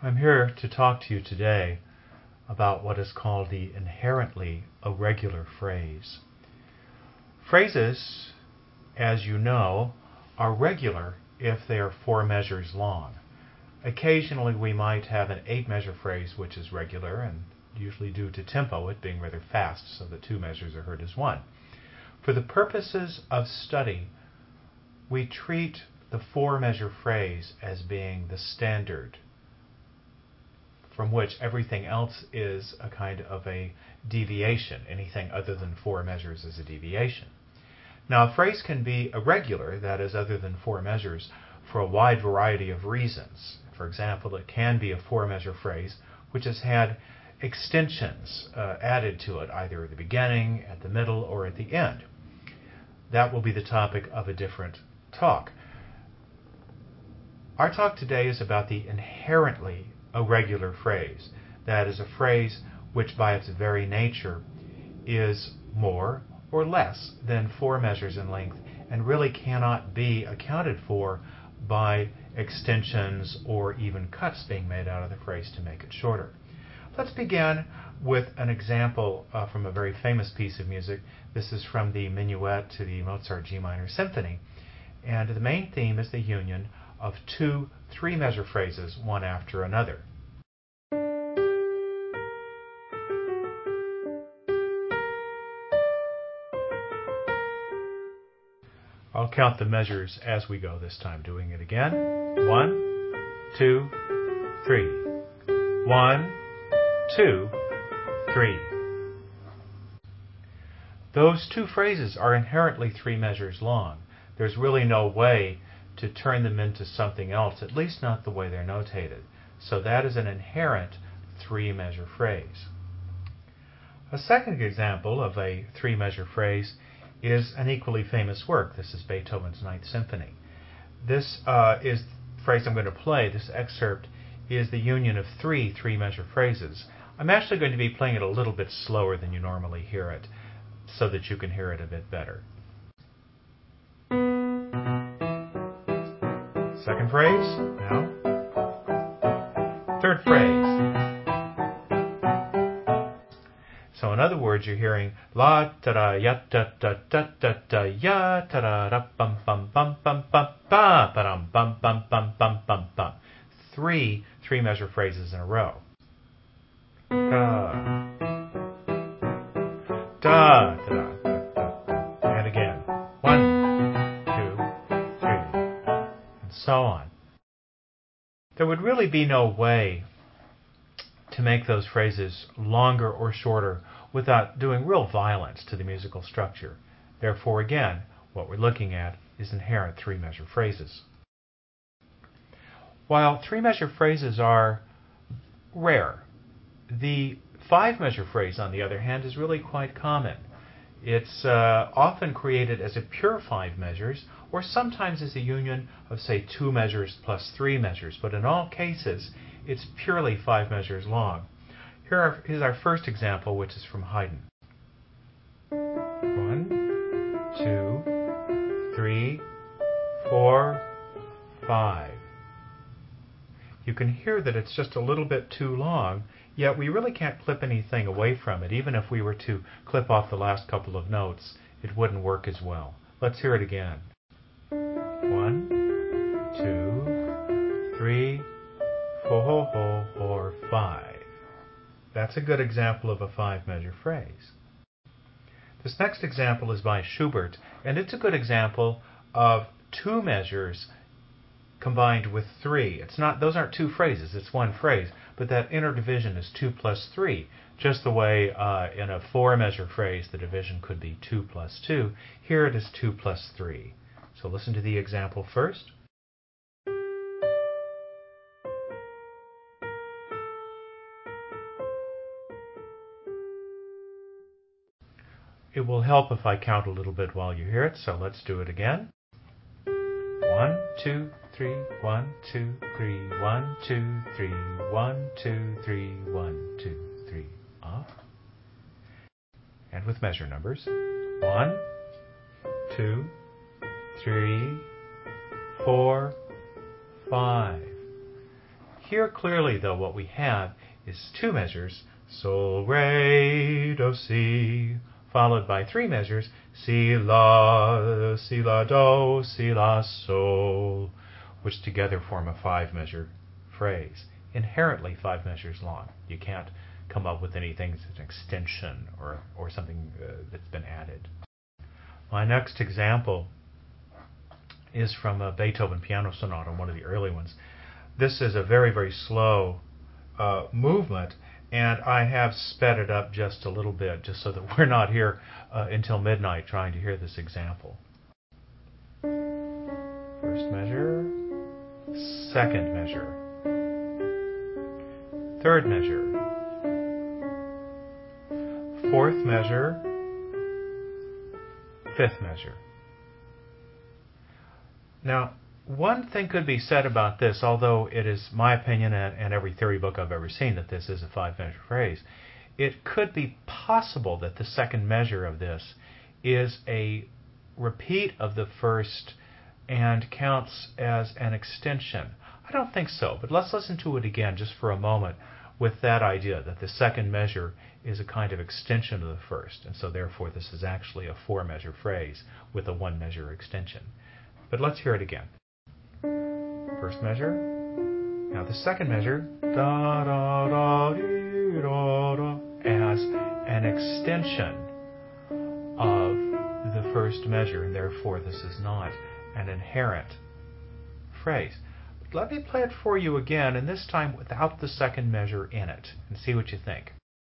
I'm here to talk to you today about what is called the inherently irregular phrase. Phrases, as you know, are regular if they are 4 measures long. Occasionally we might have an 8-measure phrase which is regular, and usually due to tempo, it being rather fast, so the 2 measures are heard as 1. For the purposes of study, we treat the 4-measure phrase as being the standard from which everything else is a kind of a deviation. Anything other than 4 measures is a deviation. Now, a phrase can be irregular, that is, other than 4 measures, for a wide variety of reasons. For example, it can be a 4-measure phrase which has had extensions added to it, either at the beginning, at the middle, or at the end. That will be the topic of a different talk. Our talk today is about the inherently irregular phrase. That is a phrase which by its very nature is more or less than 4 measures in length and really cannot be accounted for by extensions or even cuts being made out of the phrase to make it shorter. Let's begin with an example from a very famous piece of music. This is from the Minuet to the Mozart G minor symphony, and the main theme is the union of 2 3-measure phrases, one after another. I'll count the measures as we go this time, doing it again. 1, 2, 3. 1, 2, 3. Those 2 phrases are inherently 3 measures long. There's really no way to turn them into something else, at least not the way they're notated. So that is an inherent 3-measure phrase. A second example of a 3-measure phrase is an equally famous work. This is Beethoven's Ninth Symphony. This is the phrase I'm going to play. This excerpt is the union of 3 3-measure phrases. I'm actually going to be playing it a little bit slower than you normally hear it, so that you can hear it a bit better. Second phrase, now. Third phrase. So in other words, you're hearing la ta da ya da da da da da ya ta da da bum bum bum bum bum ba ba dum bum bum bum bum bum bum. 3 3-measure phrases in a row. Da da da da da. And again. 1, 2, 3. And so on. There would really be no way to make those phrases longer or shorter without doing real violence to the musical structure. Therefore, again, what we're looking at is inherent 3-measure phrases. While 3-measure phrases are rare, the 5-measure phrase, on the other hand, is really quite common. It's often created as a pure 5 measures, or sometimes as a union of, say, 2 measures plus 3 measures, but in all cases, it's purely 5 measures long. Here's our first example, which is from Haydn. 1, 2, 3, 4, 5. You can hear that it's just a little bit too long, yet we really can't clip anything away from it. Even if we were to clip off the last couple of notes, it wouldn't work as well. Let's hear it again. 1, 2, 3, 4, 5. That's a good example of a 5-measure phrase. This next example is by Schubert, and it's a good example of 2 measures combined with 3. Those aren't 2 phrases, it's 1 phrase, but that inner division is 2 plus 3, just the way in a 4-measure phrase the division could be 2 plus 2. Here it is 2 plus 3. So listen to the example first. It will help if I count a little bit while you hear it, so let's do it again. 1, 2, 3, 1, 2, 3, 1, 2, 3, 1, 2, 3, 1, 2, 3, off. And with measure numbers. 1, 2, 3, 4, 5. Here clearly, though, what we have is two measures, sol, re, do, si, followed by three measures, si, la, do, si, la, sol, which together form a five-measure phrase, inherently five measures long. You can't come up with anything that's an extension or something that's been added. My next example is from a Beethoven piano sonata, one of the early ones. This is a very, very slow movement, and I have sped it up just a little bit, just so that we're not here until midnight trying to hear this example. First measure, second measure, third measure, fourth measure, fifth measure. Now, one thing could be said about this, although it is my opinion and every theory book I've ever seen that this is a five-measure phrase, it could be possible that the second measure of this is a repeat of the first and counts as an extension. I don't think so, but let's listen to it again just for a moment with that idea that the second measure is a kind of extension of the first, and so therefore this is actually a four-measure phrase with a one-measure extension. But let's hear it again. First measure. Now the second measure, da da da dee, da da, as an extension of the first measure, and therefore this is not an inherent phrase. But let me play it for you again, and this time without the second measure in it, and see what you think.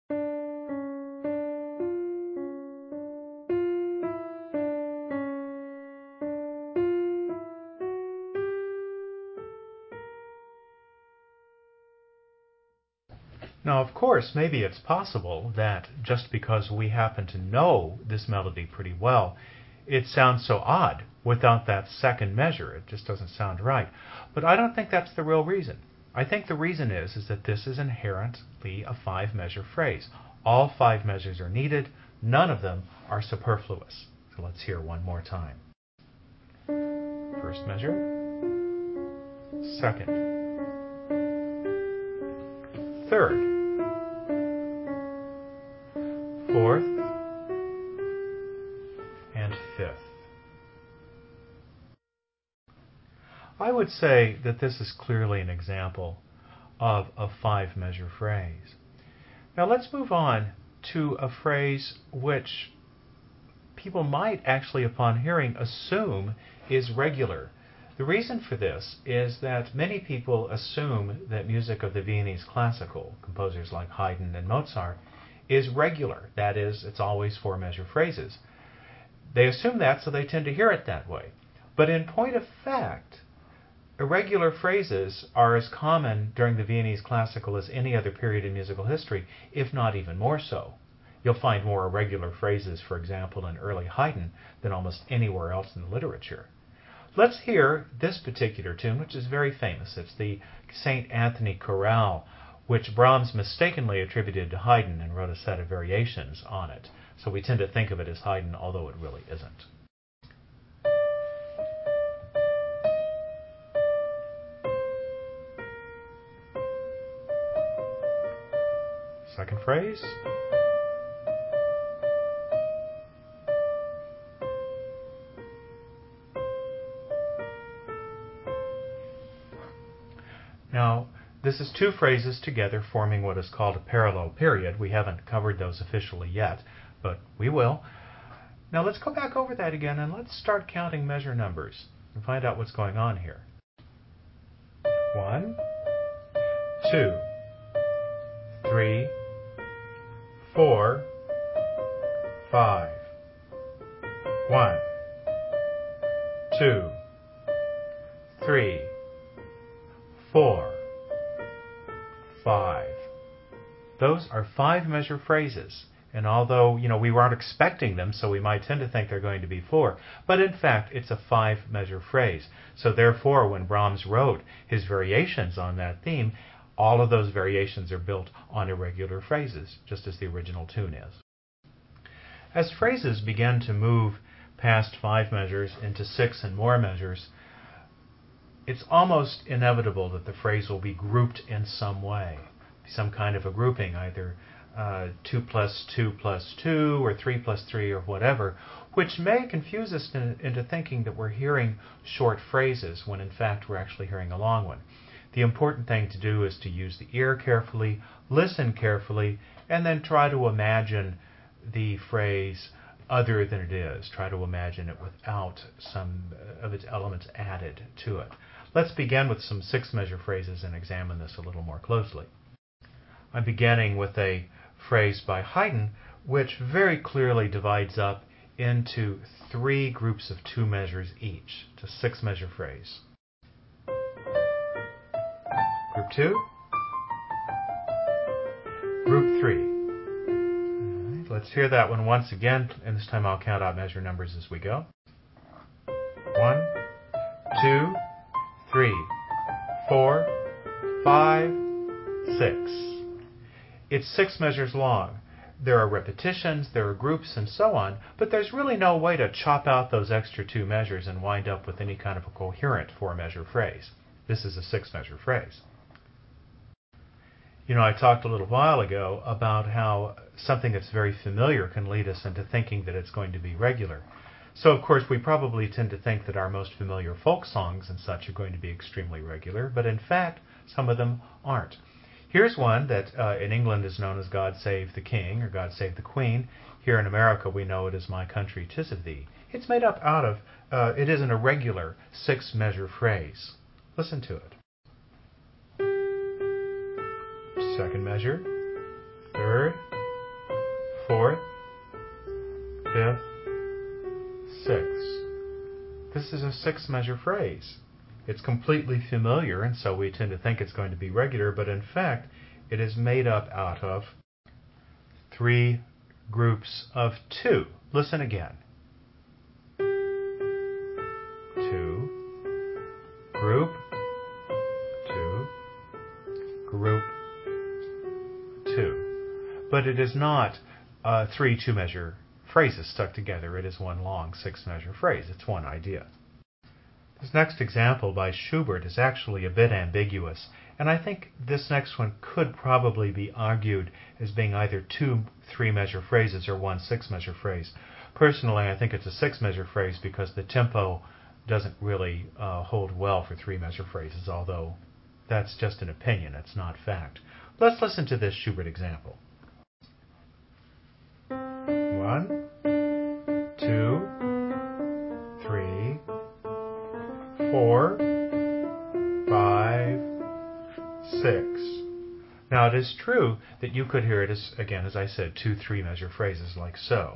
Now, of course, maybe it's possible that just because we happen to know this melody pretty well, it sounds so odd without that second measure. It just doesn't sound right. But I don't think that's the real reason. I think the reason is that this is inherently a five-measure phrase. All five measures are needed. None of them are superfluous. So let's hear one more time. First measure. Second. Third. Fourth, and fifth. I would say that this is clearly an example of a five-measure phrase. Now let's move on to a phrase which people might actually, upon hearing, assume is regular. The reason for this is that many people assume that music of the Viennese classical, composers like Haydn and Mozart, is regular. That is, it's always four-measure phrases. They assume that, so they tend to hear it that way. But in point of fact, irregular phrases are as common during the Viennese classical as any other period in musical history, if not even more so. You'll find more irregular phrases, for example, in early Haydn than almost anywhere else in the literature. Let's hear this particular tune, which is very famous. It's the St. Anthony Chorale, which Brahms mistakenly attributed to Haydn and wrote a set of variations on it. So we tend to think of it as Haydn, although it really isn't. Second phrase. Now, this is two phrases together forming what is called a parallel period. We haven't covered those officially yet, but we will. Now let's go back over that again and let's start counting measure numbers and find out what's going on here. 1, 2, 3, 4, 5. 1, 2, 3, 4, 5. Those are five-measure phrases. And although, we weren't expecting them, so we might tend to think they're going to be four, but in fact, it's a five-measure phrase. So therefore, when Brahms wrote his variations on that theme, all of those variations are built on irregular phrases, just as the original tune is. As phrases begin to move past five measures into six and more measures, it's almost inevitable that the phrase will be grouped in some way, some kind of a grouping, either 2 plus 2 plus 2 or 3 plus 3 or whatever, which may confuse us into thinking that we're hearing short phrases when in fact we're actually hearing a long one. The important thing to do is to use the ear carefully, listen carefully, and then try to imagine the phrase other than it is. Try to imagine it without some of its elements added to it. Let's begin with some 6-measure phrases and examine this a little more closely. I'm beginning with a phrase by Haydn, which very clearly divides up into 3 groups of 2 measures each. It's a 6-measure phrase. Group 2. Group 3. All right, let's hear that one once again, and this time I'll count out measure numbers as we go. 1, 2, 3, 4, 5, 6. It's 6 measures long. There are repetitions, there are groups, and so on, but there's really no way to chop out those extra 2 measures and wind up with any kind of a coherent 4-measure phrase. This is a 6-measure phrase. You know, I talked a little while ago about how something that's very familiar can lead us into thinking that it's going to be regular. So, of course, we probably tend to think that our most familiar folk songs and such are going to be extremely regular, but in fact, some of them aren't. Here's one that in England is known as God Save the King or God Save the Queen. Here in America we know it as My Country 'Tis of Thee. It's made up out of, it is an irregular 6-measure phrase. Listen to it. 2nd measure, 3rd, 4th, 5th, 6th. This is a 6-measure phrase. It's completely familiar, and so we tend to think it's going to be regular, but in fact, it is made up out of 3 groups of 2. Listen again. 2, group, 2, group, 2. But it is not 3 2-measure phrases stuck together. It is one long 6-measure phrase. It's one idea. This next example by Schubert is actually a bit ambiguous, and I think this next one could probably be argued as being either 2 3-measure phrases or one 6-measure phrase. Personally, I think it's a 6-measure phrase because the tempo doesn't really hold well for 3-measure phrases, although that's just an opinion, it's not fact. Let's listen to this Schubert example. 1, 2, 3, 4, 5, 6. Now it is true that you could hear it as, again, as I said, 2 3-measure phrases like so.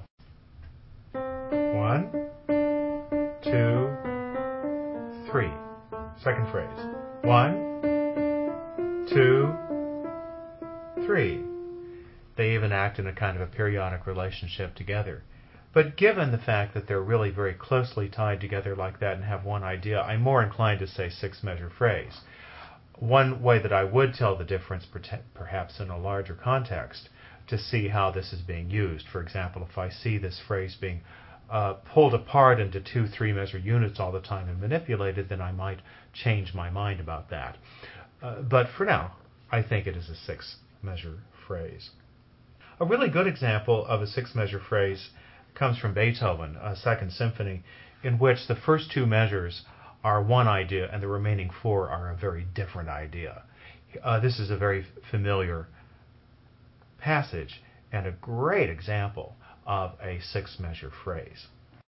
1, 2, 3. Second phrase. 1, 2, 3. They even act in a kind of a periodic relationship together. But given the fact that they're really very closely tied together like that and have one idea, I'm more inclined to say 6-measure phrase. One way that I would tell the difference, perhaps in a larger context, to see how this is being used. For example, if I see this phrase being pulled apart into 2 3-measure units all the time and manipulated, then I might change my mind about that. But for now, I think it is a 6-measure phrase. A really good example of a 6-measure phrase comes from Beethoven, a 2nd Symphony, in which the first 2 measures are one idea and the remaining 4 are a very different idea. This is a very familiar passage and a great example of a 6-measure phrase.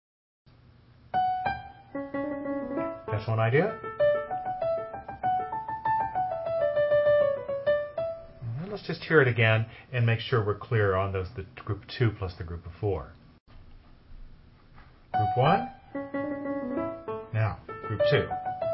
That's one idea. And let's just hear it again and make sure we're clear on those, the group 2 plus the group of 4. Group 1. Now, group 2.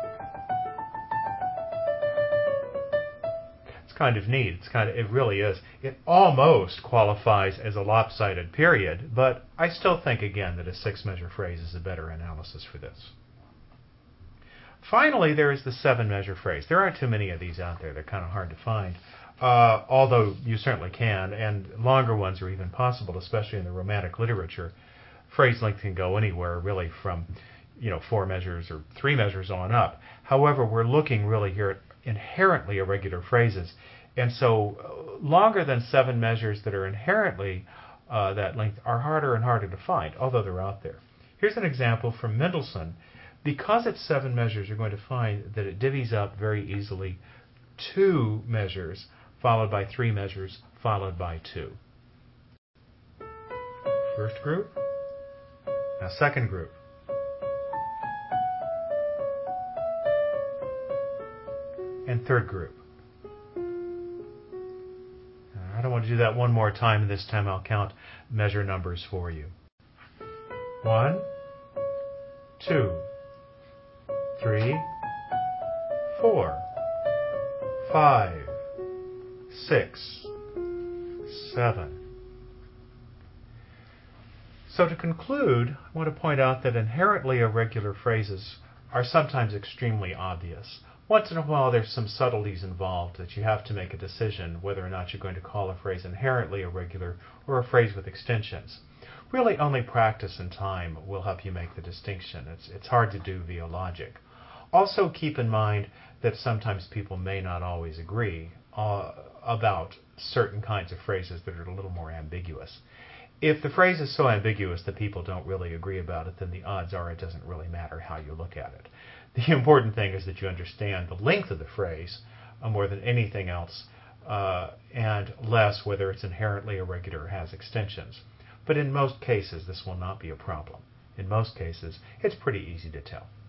It's kind of neat. It really is. It almost qualifies as a lopsided period, but I still think again that a 6-measure phrase is a better analysis for this. Finally, there is the 7-measure phrase. There aren't too many of these out there. They're kind of hard to find, although you certainly can, and longer ones are even possible, especially in the Romantic literature. Phrase length can go anywhere, really, from 4 measures or 3 measures on up. However, we're looking really here at inherently irregular phrases. And so longer than 7 measures that are inherently that length are harder and harder to find, although they're out there. Here's an example from Mendelssohn. Because it's 7 measures, you're going to find that it divvies up very easily 2 measures, followed by 3 measures, followed by 2. First group. Now second group. And third group. I don't want to do that one more time, and this time I'll count measure numbers for you. 1, 2, 3, 4, 5, 6, 7. So to conclude, I want to point out that inherently irregular phrases are sometimes extremely obvious. Once in a while there's some subtleties involved that you have to make a decision whether or not you're going to call a phrase inherently irregular or a phrase with extensions. Really only practice and time will help you make the distinction. It's hard to do via logic. Also keep in mind that sometimes people may not always agree about certain kinds of phrases that are a little more ambiguous. If the phrase is so ambiguous that people don't really agree about it, then the odds are it doesn't really matter how you look at it. The important thing is that you understand the length of the phrase more than anything else, and less whether it's inherently irregular or has extensions. But in most cases, this will not be a problem. In most cases, it's pretty easy to tell.